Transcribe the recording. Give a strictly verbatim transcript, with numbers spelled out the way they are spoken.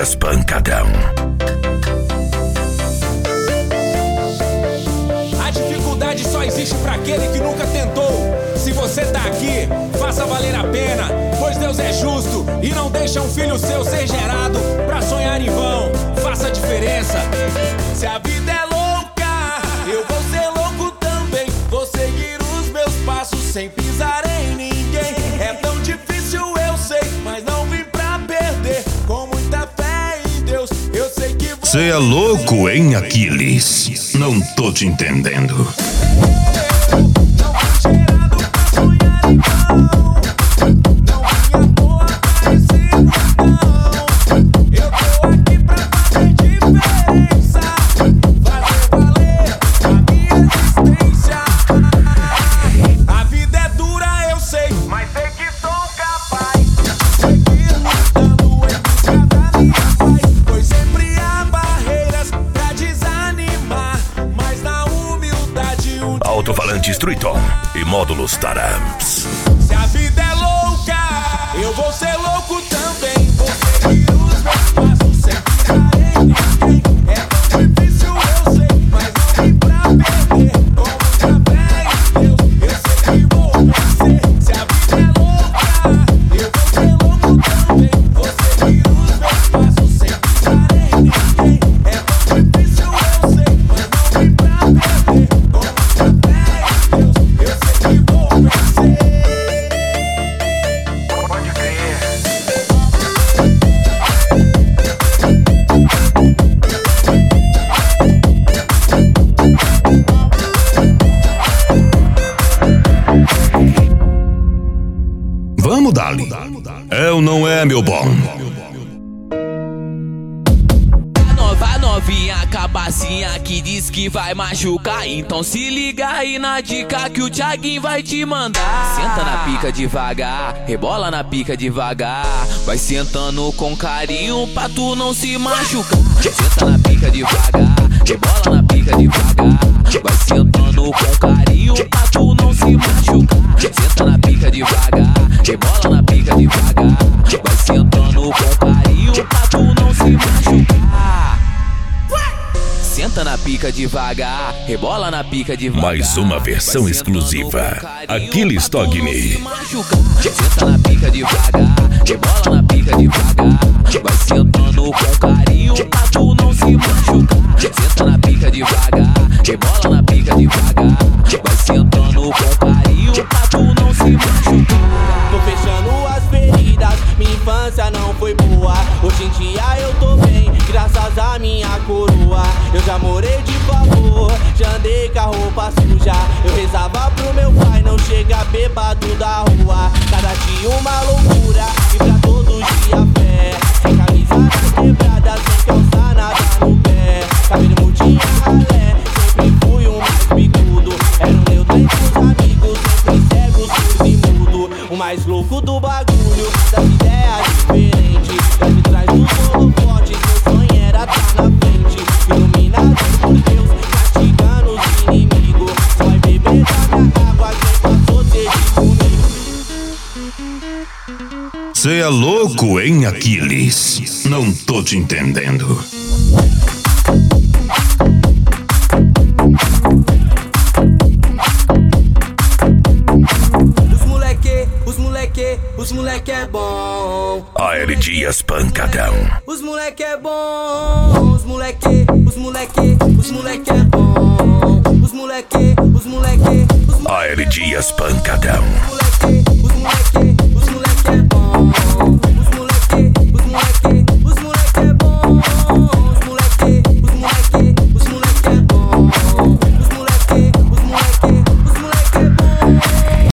Dias Pancadão. A dificuldade só existe pra aquele que nunca tentou. Se você tá aqui, faça valer a pena, pois Deus é justo e não deixa um filho seu ser gerado pra sonhar em vão. Faça a diferença. Se a vida é louca, eu vou ser louco também. Vou seguir os meus passos sem pisar em ninguém. É tão difícil, eu sei, mas não vim pra perder. Com muita fé em Deus, eu sei que vou... Cê é louco, hein, Aquiles? Não tô te entendendo. Alto-falantes Triton e módulos Taramps. Se a vida é louca, eu vou ser louco também. Vou seguir os meus passos sem pisar em ninguém. É tão difícil, eu sei, mas não vim pra perder. Com muita fé em Deus, eu sei que vou vencer. Se a vida é louca, eu vou ser louco também. Vou seguir os meus passos sem pisar em ninguém. É tão difícil, eu sei, mas não vim pra perder. Com muita fé em Deus, eu sei que vou vencer. Pode crer. Vamos, Dali. É ou não é, meu bom? Nova novinha, cabacinha que diz que vai machucar. Então se liga aí na dica que o Thiaguinho vai te mandar. Senta na pica devagar, rebola na pica devagar. Vai sentando com carinho pra tu não se machucar. Senta na pica devagar, rebola na pica devagar. Vai sentando com carinho pra tu não se machucar. Senta na pica devagar, rebola na pica devagar. Vai sentando com carinho pra tu não se machucar. Senta na pica devagar, rebola na pica devagar. Mais uma versão exclusiva. Aquiles Togni. Senta na pica devagar, rebola na pica devagar. Vai sentando com carinho pra tu não se machucar. Senta na pica devagar, rebola na pica devagar. Vai sentando com carinho pra tu não se machucar. Tô fechando as feridas, minha infância não foi boa. Hoje em dia eu tô bem, graças à minha coroa. Eu já morei de favor, já andei com a roupa suja. Eu rezava pro meu pai não chegar bêbado da rua. Cada dia uma loucura e pra todos dia fé. Sem camisa na quebrada, sem calça nada no pé. Cabelo mudinha ralé, sempre fui um mais bicudo. Era um neutro entre os amigos, sempre cego, surdo e mudo. O mais louco do bagulho, das ideias diferentes. Das vitrás dos holofotes, meu sonho era tá na frente. Iluminado por Deus, castigando os inimigos. Só vai beber da minha água quem passou desde comigo. Cê é louco, hein, Aquiles? Não tô te entendendo. Os moleque, os moleque, os moleque é bom. A L Dias Pancadão. Os moleque é bom. Os moleque, os moleque, os moleque é bom. Os moleque, os moleque, os moleque. A L Dias Pancadão. Moleque,